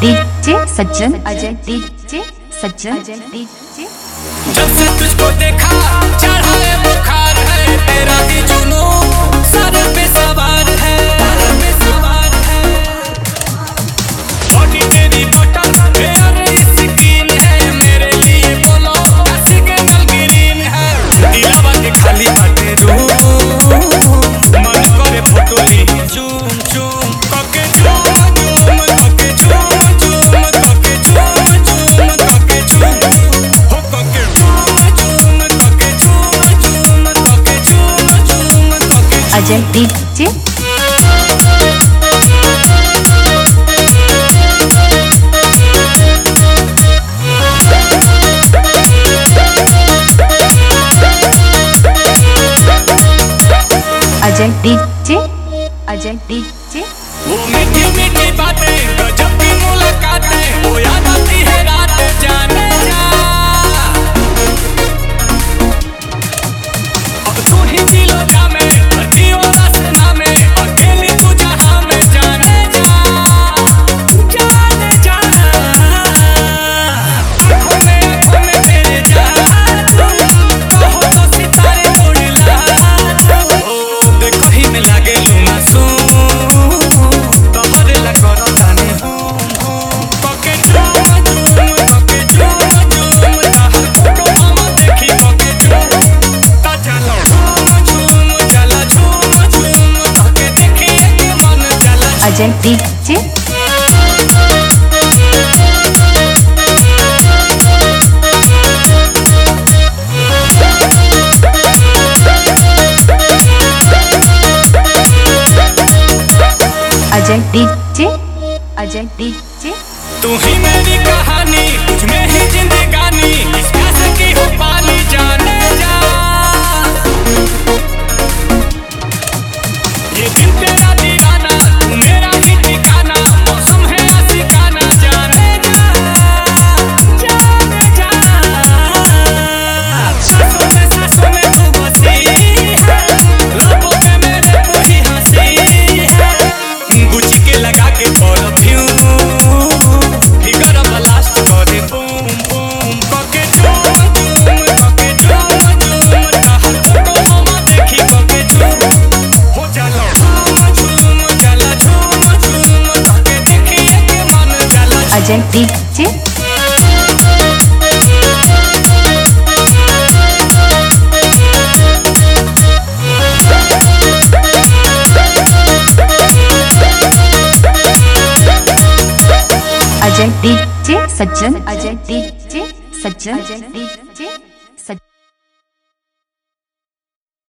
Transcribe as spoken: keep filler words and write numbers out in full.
DJ Sajjan Ajay DJ Sajjan Ajay DJ. जब से तुझको देखा चढ़ा है बुखार है, तेरा ही जुनून सर पे सवार है, सर पे सवार है। बॉडी तेरी बॉटल मेरे स्किन है, मेरे लिए बोलो सिग्नल ग्रीन है। दिलावा के खाली बाटे रूम, मन करे फोटो ली चूम चूम कके चूम चूम कके चूम चूम कके चूम चूम कके चूम हो कके चूम चूम कके चूम चूम कके चूम चूम कके Ajay DJ Ajay DJ Ajay DJ. वो मीठी मीठी बातें गजब की मुलाकातें, वो याद आती है रात जाने जा। अब तू ही दिलो जा में भरती हो रसना में, अकेली तू जहां में जाने जा, जाने जा। आँखों में आँखों में तेरे जादू, कहो तो सितारे उड़ला दो। देखो ही में लागे लू मासूम, Ajay DJ Ajay DJ Ajay DJ. तू ही मेरी कहानी, तुझ में ही जिंदगानी, इस प्यास की हो पाली जाने जा। ये दिल तेरा दीवाना, तू मेरा ही ठिकाना, मौसम है आशिकाना जाने जा, जाने जा। सांसों में सांसों में तू बसी है, लबों पे मेरे तू ही हंसी है। गुच के लगा के perfume Ajay DJ Ajay DJ Sajjan Ajay DJ Sajjan Ajay DJ.